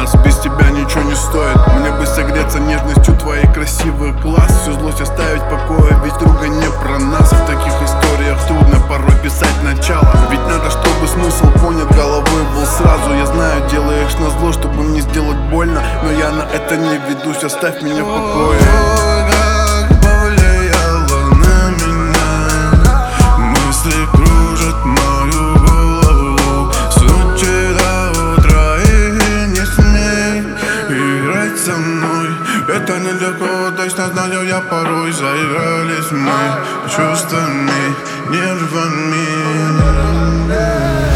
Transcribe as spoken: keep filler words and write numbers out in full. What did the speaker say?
нас, без тебя ничего не стоит. Мне бы согреться нежностью твоих красивых глаз, всю злость оставить в покое, ведь друга не про нас. В таких историях трудно порой писать начало, ведь надо, чтобы смысл понят головой был сразу. Я знаю, делаешь назло, чтобы мне сделать больно, но я на это не ведусь, оставь меня в покое. Это нелегко, точно знаю я порой. Заигрались мы чувствами, нервами.